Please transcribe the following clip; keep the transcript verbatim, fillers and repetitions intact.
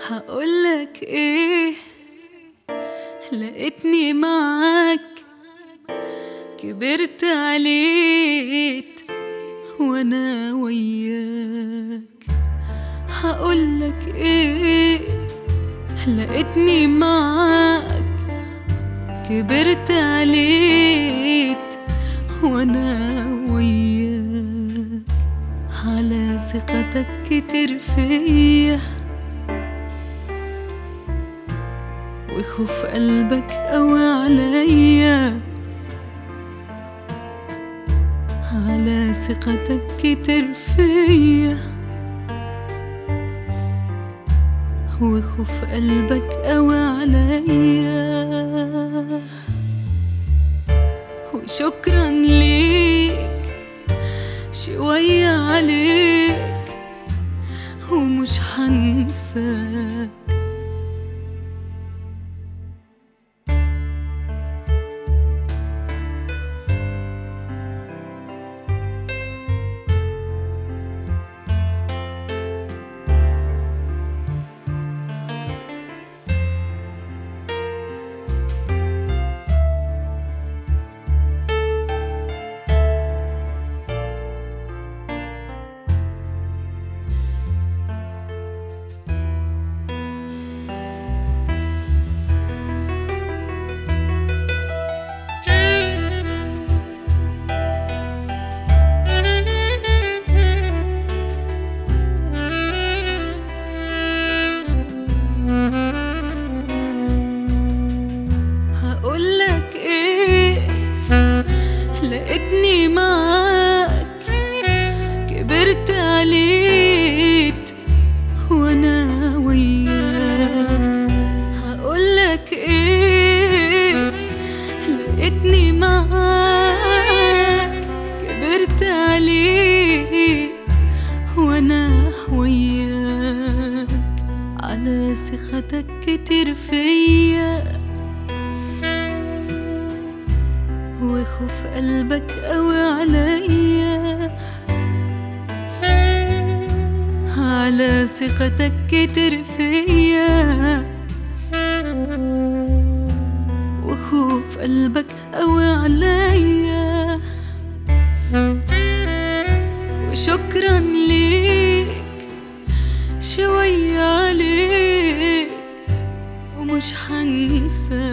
هقولك ايه، لقيتني معاك كبرت عليت وانا وياك. هقولك ايه، لقيتني معاك كبرت عليت وانا وياك. على ثقتك كتر فيا وخوف قلبك قوي عليا. على ثقتك كتر فيا وخوف قلبك قوي عليا. وشكرا ليك شوية عليك ومش هنساك. لقيتني معاك كبرت عليت وانا وياك. هقولك ايه، لقيتني معاك كبرت عليت وانا وياك. على ثقتك كتر فيا وخوف قلبك قوي عليا. على ثقتك كتر فيا وخوف قلبك قوي عليا. وشكرا ليك شوية عليك ومش هنساك.